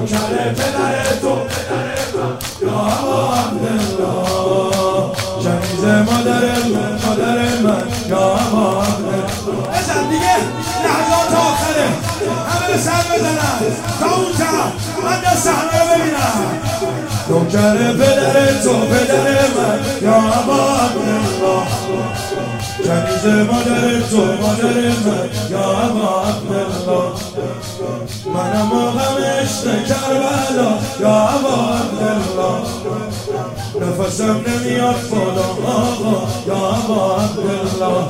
نوکر پدر تو یا ابا عبدالله کنیز مادر من یا ابا عبدالله. بزن دیگه لحظات آخره همه به سر بزنن تا اونجا من در صحنه رو ببینم. نوکر پدر تو من یا ابا عبدالله کنیز مادر تو من یا ابا عبدالله. منم موقع عشق کربلا یا ابا عبدالله نفسم نمیاد بالا آقا یا ابا عبدالله.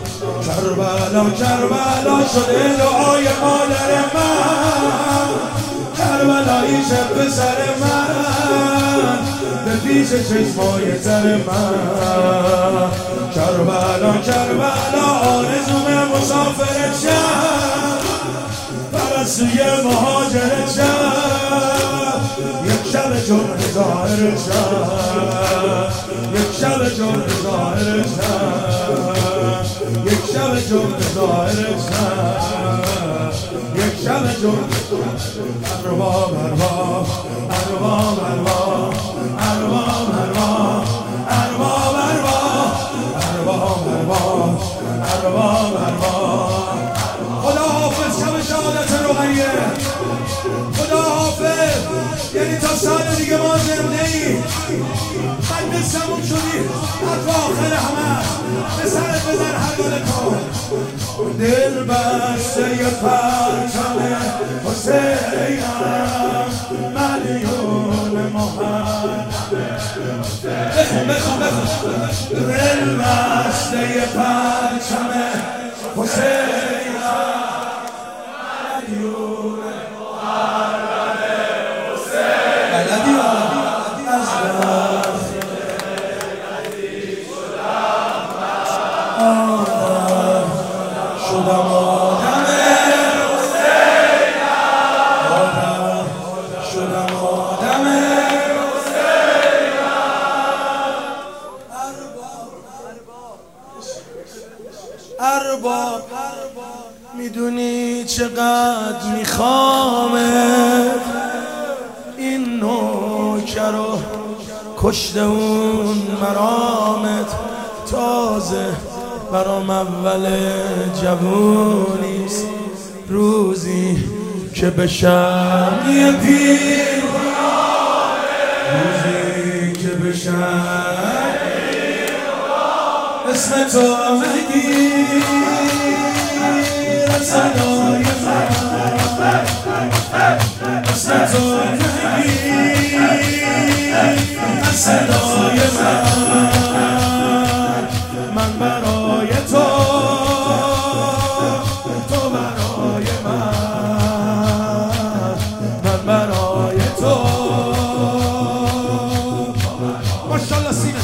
کربلا شده دعای مادر من کربلایی شد به سر من به پیش چشمای تر من. کربلا آرزوم مسافرت شد پرستوی مهاجرت شد یک شب جمعه ظاهرت شد یک شب جمعه ظاهرت شد یک شب جمعه ظاهرت شد یک شب جمعه ارباب ارباب ارباب ارباب ارباب ارباب ارباب ارباب ارباب ارباب ارباب. خدا حافظ شب شهادت رقیه خدا حافظ. یعنی تا سال دیگه ما زنده ای بنده سمون شدی حتی آخر همه به سرت بزن هر گل کن. دل بسته یه پرچم حسینم ملیون محمد بخون دل بسته یه پرچم حسینم ملیون محمد حسین. بلدی از شدم آدم حسینم شدم آدم حسینم. ارباب میدونی چقدر میخوامت این نوکر رو کشته اون مرامت تازه برام اول جوونیست روزی که بشم یه پیر روزی که بشم اسم تو بگیر صدای من اسم تو بگیر صدای من برای تو برای من برای تو ماشاءالله سینه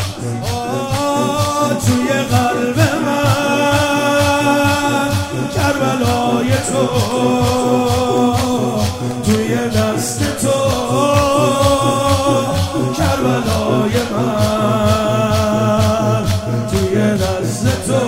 توی قلب من کربلای تو توی دست تو کربلای من توی دست تو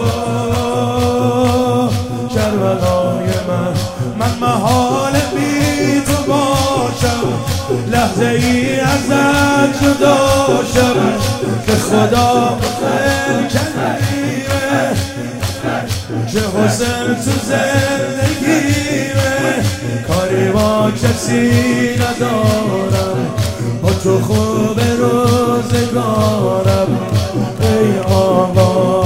کربلای من محال بی تو باشم لحظه ای ازت جدا شم که خدا خیر کنیره که حسن تو زندگیره کاری با کسی ندارم با تو خوب روزگارم. ای آقا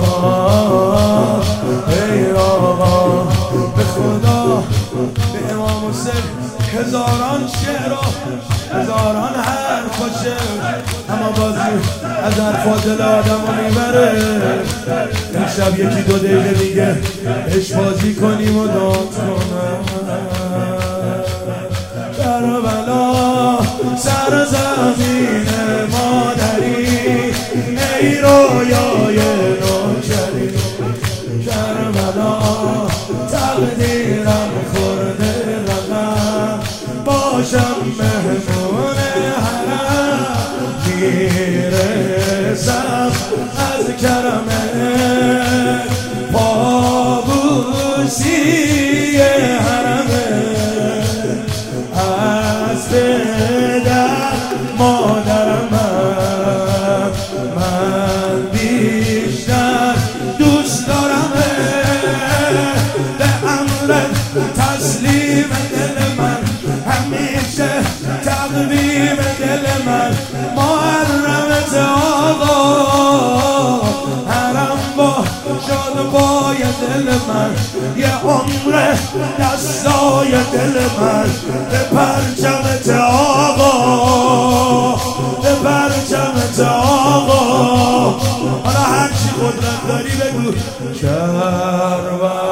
ای آقا به خدا به امام حسین هزاران شعر و هزاران حرف باشه اما بازی از حرفات دل آدم رو میبره. این شب یکی دو دقیقه دیگه عشق بازی کنیم و داد کنم. کربلا سر زمین مادری ای رویای نوکری کربلا تقدیرم خورده رقم باشم مهمون حرم میرسم از کرمه پابوسی حرمه پدر مادر من بیشتر دوست دارم به امر تسلیم دل من همیشه تقویم دل من محرمت آقا حرم با شاد پای دل من یه عمر دستای دل من به پرچمت آقا به پرچمت آقا حالا هرچی قدرت داری بگو کربلا